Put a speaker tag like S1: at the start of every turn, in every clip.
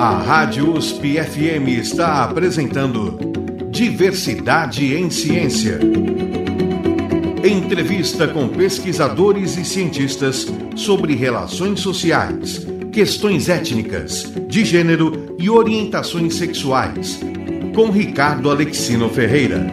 S1: A Rádio USP-FM está apresentando Diversidade em Ciência. Entrevista com pesquisadores e cientistas sobre relações sociais, questões étnicas, de gênero e orientações sexuais, com Ricardo Alexino Ferreira.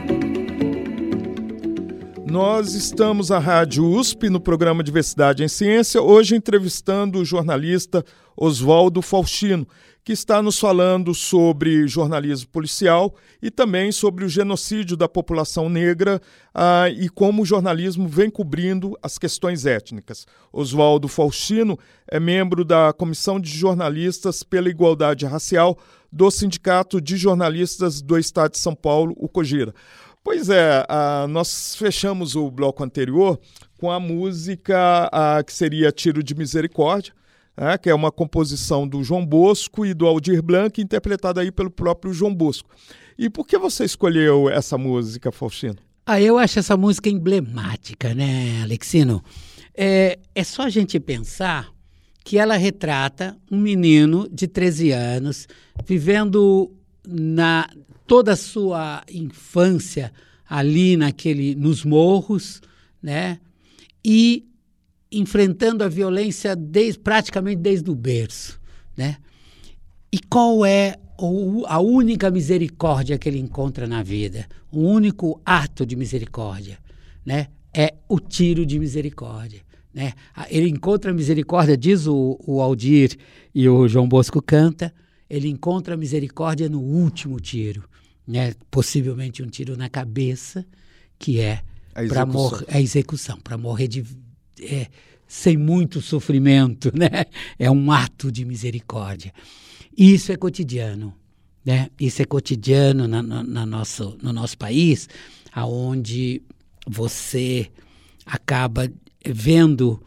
S2: Nós estamos à Rádio USP no programa Diversidade em Ciência, hoje entrevistando o jornalista Oswaldo Faustino, que está nos falando sobre jornalismo policial e também sobre o genocídio da população negra e como o jornalismo vem cobrindo as questões étnicas. Oswaldo Faustino é membro da Comissão de Jornalistas pela Igualdade Racial do Sindicato de Jornalistas do Estado de São Paulo, o COGIRA. Pois é, nós fechamos o bloco anterior com a música que seria Tiro de Misericórdia, que é uma composição do João Bosco e do Aldir Blanc, interpretada aí pelo próprio João Bosco. E por que você escolheu essa música, Faustino?
S3: Eu acho essa música emblemática, né, Alexino? É só a gente pensar que ela retrata um menino de 13 anos vivendo toda a sua infância ali nos morros, né? E enfrentando a violência praticamente desde o berço, né? E qual é a única misericórdia que ele encontra na vida? O único ato de misericórdia, né? É o tiro de misericórdia, né? Ele encontra a misericórdia, diz o Aldir e o João Bosco canta, ele encontra a misericórdia no último tiro, né? Possivelmente um tiro na cabeça, que é a execução, para morrer sem muito sofrimento, né? É um ato de misericórdia. Isso é cotidiano, né? Isso é cotidiano no nosso país, onde você acaba vendo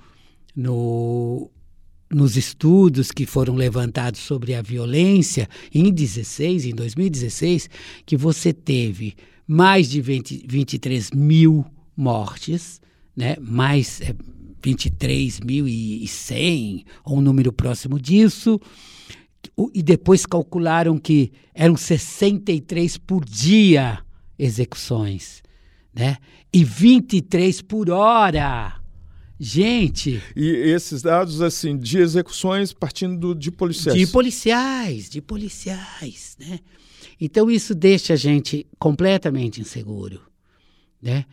S3: nos estudos que foram levantados sobre a violência em 2016, que você teve mais de 23 mil mortes, né? Mais 23.100, ou um número próximo disso, e depois calcularam que eram 63 por dia execuções, né? E 23 por hora. Gente...
S2: E esses dados, assim, de execuções partindo de policiais.
S3: De policiais, né? Então isso deixa a gente completamente inseguro, né?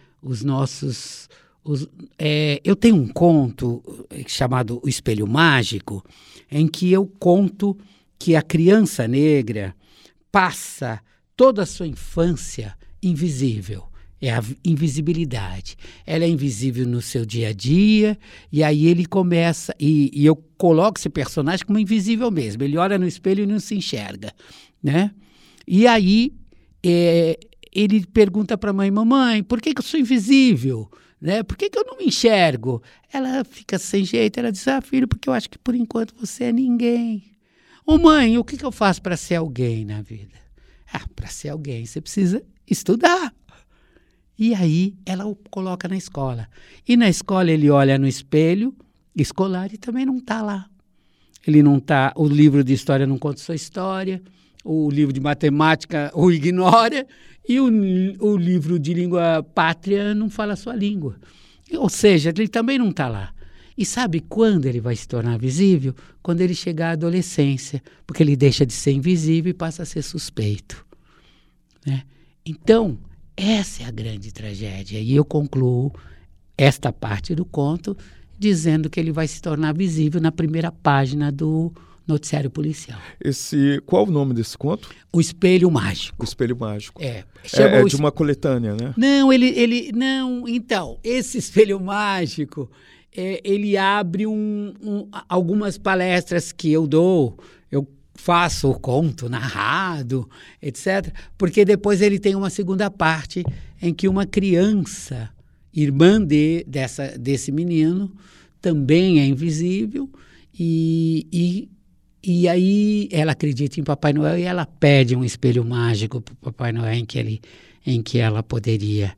S3: Eu tenho um conto chamado O Espelho Mágico, em que eu conto que a criança negra passa toda a sua infância invisível. É a invisibilidade. Ela é invisível no seu dia a dia, e aí ele começa... E eu coloco esse personagem como invisível mesmo. Ele olha no espelho e não se enxerga, né? E aí ele pergunta para a mãe: mamãe, por que eu sou invisível? Né? Por que eu não me enxergo? Ela fica sem jeito, ela diz: filho, porque eu acho que por enquanto você é ninguém. Ô mãe, o que eu faço para ser alguém na vida? Para ser alguém você precisa estudar. E aí ela o coloca na escola. E na escola ele olha no espelho escolar e também não está lá. Ele não está, o livro de história não conta sua história, o livro de matemática o ignora, e o livro de língua pátria não fala a sua língua. Ou seja, ele também não está lá. E sabe quando ele vai se tornar visível? Quando ele chegar à adolescência, porque ele deixa de ser invisível e passa a ser suspeito, né? Então, essa é a grande tragédia. E eu concluo esta parte do conto dizendo que ele vai se tornar visível na primeira página do noticiário policial.
S2: Qual o nome desse conto?
S3: O Espelho Mágico.
S2: O Espelho Mágico.
S3: É
S2: de uma coletânea, né?
S3: Não, não. Então, esse Espelho Mágico, ele abre algumas palestras que eu dou. Eu faço o conto narrado, etc. Porque depois ele tem uma segunda parte em que uma criança, irmã desse menino, também é invisível, e aí ela acredita em Papai Noel e ela pede um espelho mágico para o Papai Noel em que ela poderia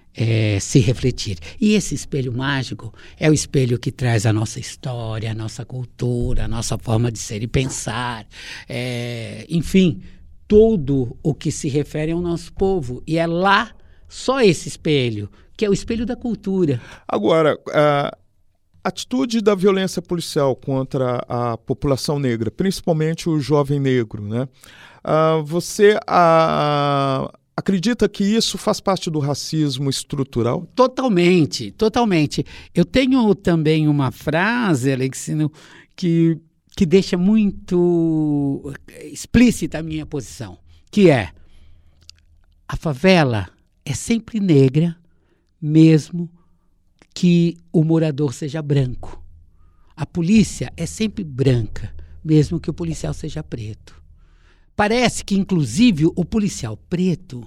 S3: se refletir. E esse espelho mágico é o espelho que traz a nossa história, a nossa cultura, a nossa forma de ser e pensar, enfim, tudo o que se refere ao nosso povo. E é lá, só esse espelho, que é o espelho da cultura.
S2: Agora, a atitude da violência policial contra a população negra, principalmente o jovem negro, né? Você acredita que isso faz parte do racismo estrutural?
S3: Totalmente, totalmente. Eu tenho também uma frase, Alexino, que deixa muito explícita a minha posição, que é: a favela é sempre negra, mesmo que o morador seja branco. A polícia é sempre branca, mesmo que o policial seja preto. Parece que, inclusive, o policial preto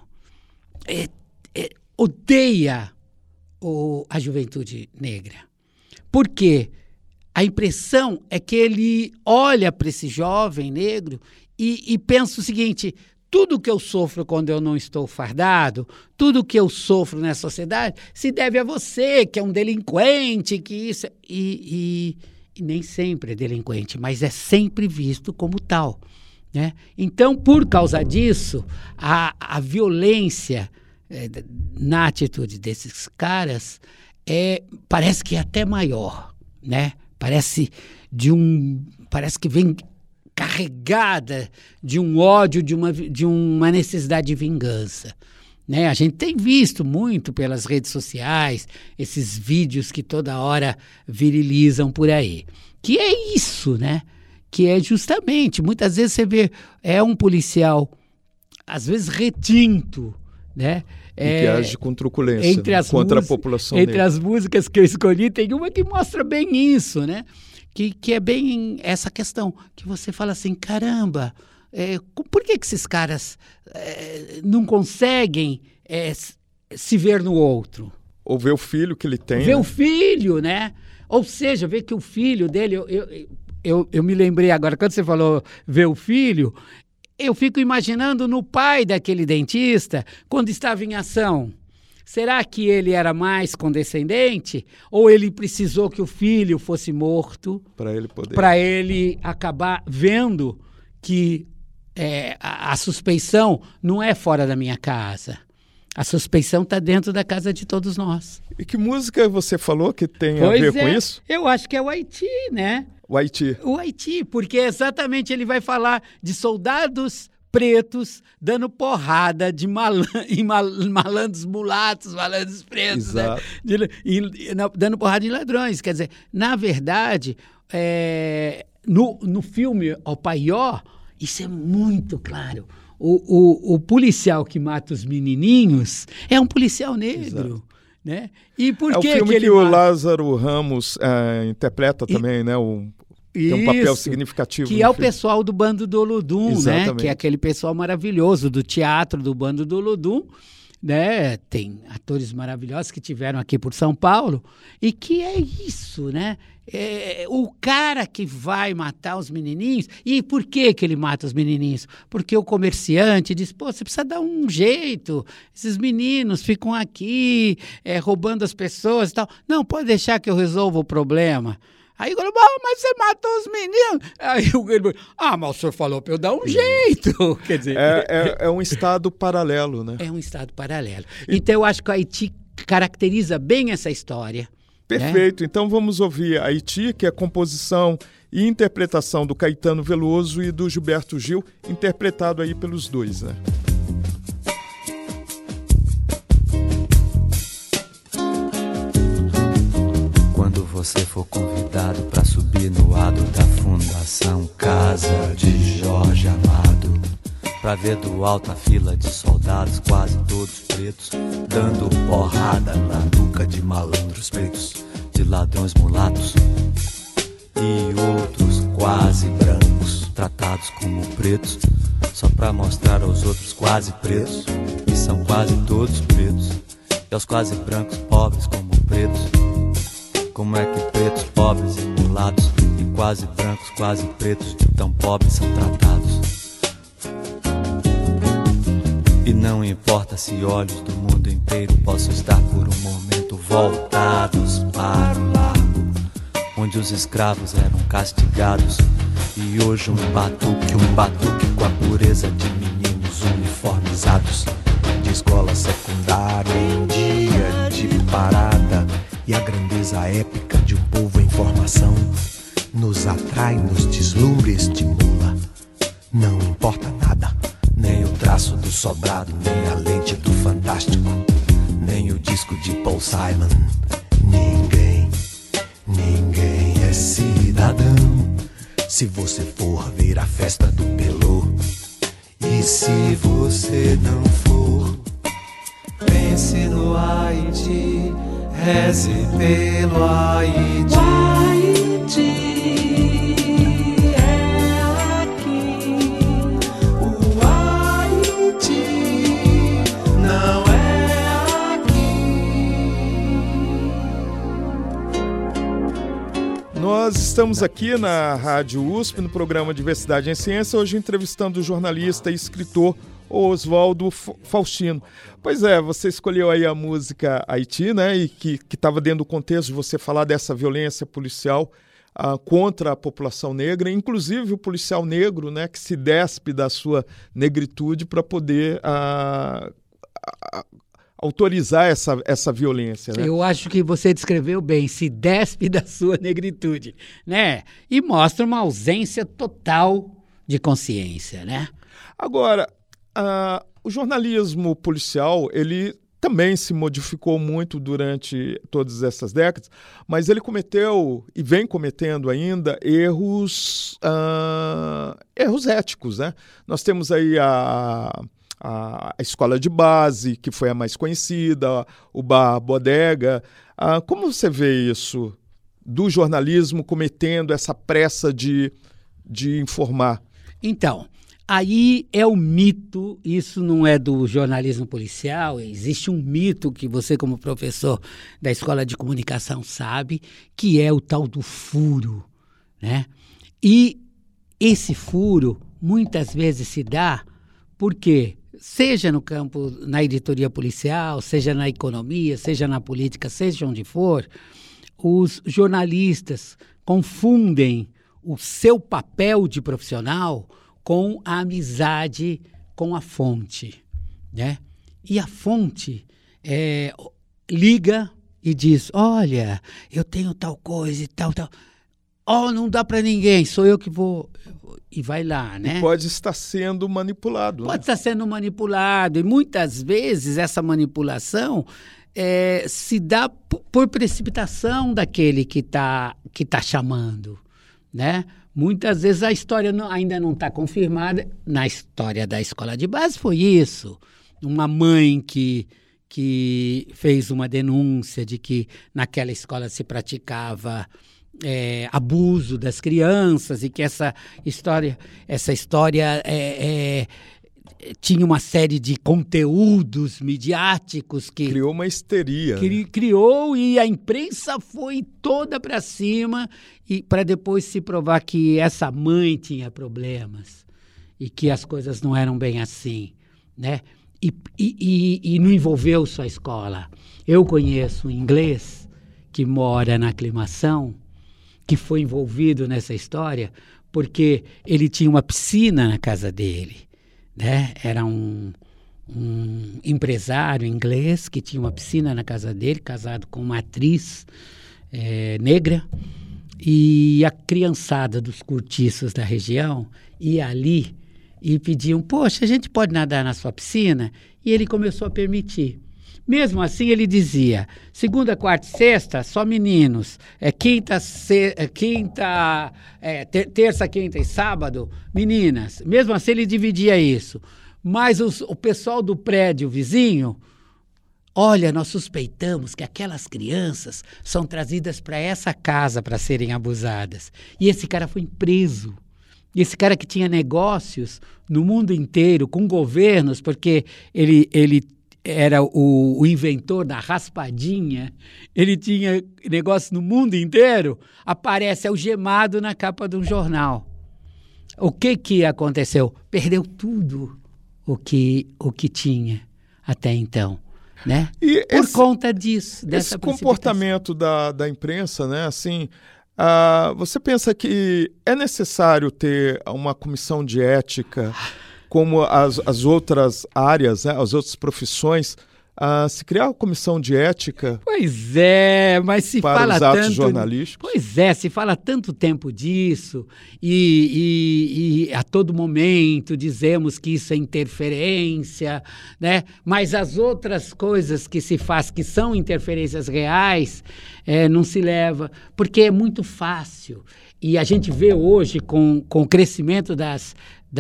S3: odeia a juventude negra. Por quê? A impressão é que ele olha para esse jovem negro e pensa o seguinte: tudo que eu sofro quando eu não estou fardado, tudo que eu sofro nessa sociedade, se deve a você, que é um delinquente, que isso... E nem sempre é delinquente, mas é sempre visto como tal, né? Então, por causa disso, a violência na atitude desses caras parece que é até maior, né? Parece que vem carregada de um ódio, de uma necessidade de vingança, né? A gente tem visto muito pelas redes sociais esses vídeos que toda hora virilizam por aí. Que é isso, né? Que é justamente, muitas vezes você vê, um policial, às vezes retinto, né?
S2: E que age com truculência contra a população
S3: negra.
S2: Entre
S3: as músicas que eu escolhi, tem uma que mostra bem isso, né? Que é bem essa questão, que você fala assim: caramba, por que esses caras não conseguem se ver no outro?
S2: Ou ver o filho que ele tem.
S3: Ver o filho, né? Ou seja, ver que o filho dele... Eu me lembrei agora, quando você falou ver o filho, eu fico imaginando no pai daquele dentista, quando estava em ação. Será que ele era mais condescendente? Ou ele precisou que o filho fosse morto para ele acabar vendo que a suspeição não é fora da minha casa? A suspeição está dentro da casa de todos nós.
S2: E que música você falou que tem a ver com isso?
S3: Eu acho que é o Haiti, né?
S2: O Haiti.
S3: O Haiti, porque exatamente ele vai falar de soldados pretos dando porrada em malandros mulatos, malandros pretos,
S2: exato,
S3: né? Dando porrada em ladrões. Quer dizer, na verdade, no filme O Paió, isso é muito claro. O policial que mata os menininhos é um policial negro. Exato. Né? E por que
S2: o filme que o Lázaro Ramos interpreta também, né? Tem um papel significativo.
S3: Que é o pessoal do Bando do Olodum, né? Que é aquele pessoal maravilhoso do teatro do Bando do Olodum, né? Tem atores maravilhosos que tiveram aqui por São Paulo, e que é isso, né? O cara que vai matar os menininhos. E por que ele mata os menininhos? Porque o comerciante diz: pô, você precisa dar um jeito, esses meninos ficam aqui roubando as pessoas e tal. Não, pode deixar que eu resolva o problema. Aí eu falei: mas você matou os meninos. Aí ele: mas o senhor falou para eu dar um jeito. Quer dizer,
S2: é um estado paralelo, né?
S3: É um estado paralelo. Então eu acho que o Haiti caracteriza bem essa história.
S2: Perfeito. Então vamos ouvir Haiti, que é composição e interpretação do Caetano Veloso e do Gilberto Gil, interpretado aí pelos dois, né?
S4: Quando você for convidado para subir no adro da Fundação Casa de Jorge Amado, pra ver do alto a fila de soldados, quase todos pretos, dando porrada na nuca de malandros pretos, de ladrões mulatos e outros quase brancos, tratados como pretos, só pra mostrar aos outros quase pretos, que são quase todos pretos, e aos quase brancos pobres como pretos. Como é que pretos, pobres e mulatos, e quase brancos, quase pretos, de tão pobres são tratados? E Não importa se olhos do mundo inteiro possam estar por um momento voltados para o largo, onde os escravos eram castigados, e hoje um batuque com a pureza de meninos uniformizados, de escola secundária em dia de parada, e a grandeza épica de um povo em formação nos atrai, nos deslumbra e estimula. Não importa nada, nem o traço do sobrado, nem a lente do fantástico, nem o disco de Paul Simon. Ninguém é cidadão se você for ver a festa do Pelô. E se você não for, pense no Haiti, reze pelo Haiti. O Haiti é aqui, o Haiti não é aqui.
S2: Nós estamos aqui na Rádio USP, no programa Diversidade em Ciência, hoje entrevistando o jornalista e escritor Oswaldo Faustino. Pois é, você escolheu aí a música Haiti, né, e que estava dentro do contexto de você falar dessa violência policial contra a população negra, inclusive o policial negro, né, que se despe da sua negritude para poder autorizar essa violência, né?
S3: Eu acho que você descreveu bem, se despe da sua negritude, né? E mostra uma ausência total de consciência, né?
S2: Agora, o jornalismo policial, ele também se modificou muito durante todas essas décadas, mas ele cometeu, e vem cometendo ainda, erros éticos, né? Nós temos aí a escola de base, que foi a mais conhecida, o bar bodega. Como você vê isso do jornalismo cometendo essa pressa de informar?
S3: Então, aí é o mito, isso não é do jornalismo policial, existe um mito que você, como professor da Escola de Comunicação, sabe, que é o tal do furo, né? E esse furo muitas vezes se dá porque, seja no campo, na editoria policial, seja na economia, seja na política, seja onde for, os jornalistas confundem o seu papel de profissional com a amizade com a fonte, né? E a fonte liga e diz, olha, eu tenho tal coisa e tal. Não dá para ninguém, sou eu que vou... E vai lá, né?
S2: E pode estar sendo manipulado.
S3: Pode estar sendo manipulado. E muitas vezes essa manipulação se dá por precipitação daquele que tá chamando, né? Muitas vezes a história ainda não está confirmada. Na história da escola de base foi isso. Uma mãe que fez uma denúncia de que naquela escola se praticava abuso das crianças e que essa história tinha uma série de conteúdos midiáticos que...
S2: Criou uma histeria.
S3: Criou, e a imprensa foi toda para cima e para depois se provar que essa mãe tinha problemas e que as coisas não eram bem assim, né? E não envolveu só a escola. Eu conheço um inglês que mora na Aclimação, que foi envolvido nessa história porque ele tinha uma piscina na casa dele, né? Era um empresário inglês que tinha uma piscina na casa dele, casado com uma atriz negra, e a criançada dos cortiços da região ia ali e pediam, poxa, a gente pode nadar na sua piscina? E ele começou a permitir. Mesmo assim, ele dizia, segunda, quarta e sexta, só meninos. Terça, quinta e sábado, meninas. Mesmo assim, ele dividia isso. Mas o pessoal do prédio vizinho, olha, nós suspeitamos que aquelas crianças são trazidas para essa casa para serem abusadas. E esse cara foi preso. E esse cara que tinha negócios no mundo inteiro, com governos, porque ele era o inventor da raspadinha, ele tinha negócio no mundo inteiro, aparece algemado na capa de um jornal. O que aconteceu? Perdeu tudo. o que tinha até então, né?
S2: E
S3: por conta disso, dessa
S2: esse comportamento da imprensa, né? Assim, você pensa que é necessário ter uma comissão de ética, como as outras áreas, né? As outras profissões, se criar uma comissão de ética?
S3: Pois é, mas se
S2: para
S3: fala
S2: os atos
S3: tanto,
S2: jornalísticos?
S3: Pois é, se fala tanto tempo disso e a todo momento dizemos que isso é interferência, né? Mas as outras coisas que se faz que são interferências reais não se leva, porque é muito fácil. E a gente vê hoje com o crescimento das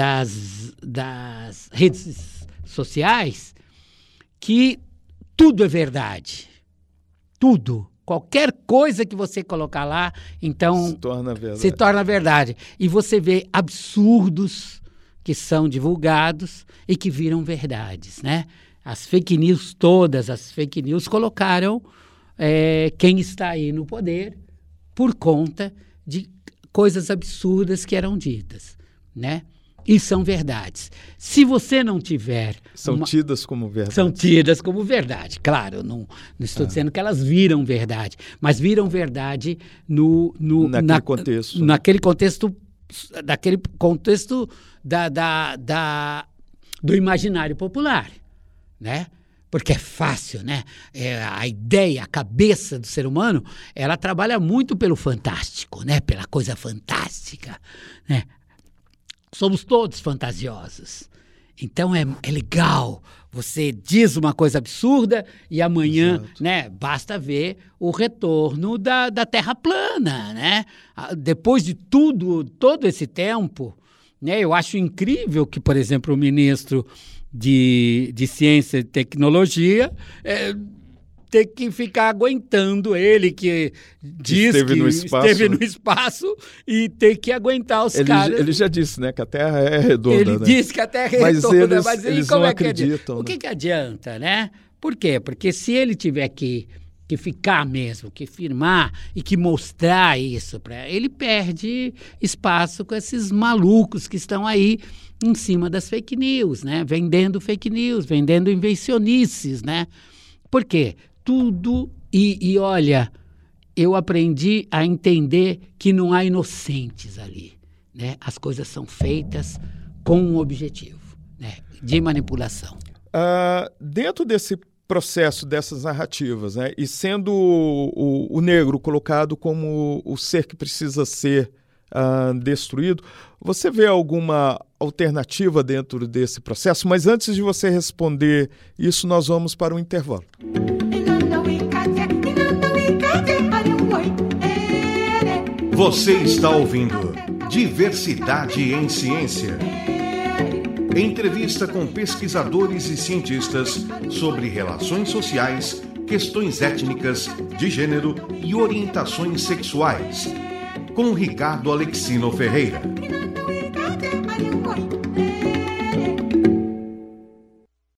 S3: redes sociais que tudo é verdade. Tudo. Qualquer coisa que você colocar lá, então se torna verdade. E você vê absurdos que são divulgados e que viram verdades, né? As fake news, todas as fake news colocaram quem está aí no poder por conta de coisas absurdas que eram ditas, né? E são verdades. Se você não tiver...
S2: São tidas como verdade.
S3: São tidas como verdade, claro. Não estou dizendo que elas viram verdade, mas viram verdade naquele
S2: contexto.
S3: Naquele contexto, do imaginário popular, né? Porque é fácil, né? A ideia, a cabeça do ser humano, ela trabalha muito pelo fantástico, né? Pela coisa fantástica, né? Somos todos fantasiosos. Então é legal. Você diz uma coisa absurda e amanhã,
S2: exato,
S3: né, basta ver o retorno da Terra plana, né? Depois de todo esse tempo, né, eu acho incrível que, por exemplo, o ministro de Ciência e Tecnologia ter que ficar aguentando ele, que diz que esteve no espaço e ter que aguentar os caras.
S2: Ele já disse, né, que a Terra é redonda.
S3: Ele disse que a Terra é redonda, mas
S2: eles
S3: como
S2: não
S3: é que
S2: acreditam.
S3: O que adianta, né? Por quê? Porque se ele tiver que ficar mesmo, que firmar e que mostrar isso, ele perde espaço com esses malucos que estão aí em cima das fake news, né? Vendendo fake news, vendendo invencionices, né? Por quê? Tudo, e olha, eu aprendi a entender que não há inocentes ali, né? As coisas são feitas com um objetivo, né? De manipulação.
S2: Dentro desse processo, dessas narrativas, né? E sendo o negro colocado como o ser que precisa ser destruído, você vê alguma alternativa dentro desse processo? Mas antes de você responder isso, nós vamos para um intervalo.
S1: Você está ouvindo Diversidade em Ciência. Entrevista com pesquisadores e cientistas sobre relações sociais, questões étnicas, de gênero e orientações sexuais. Com Ricardo Alexino Ferreira.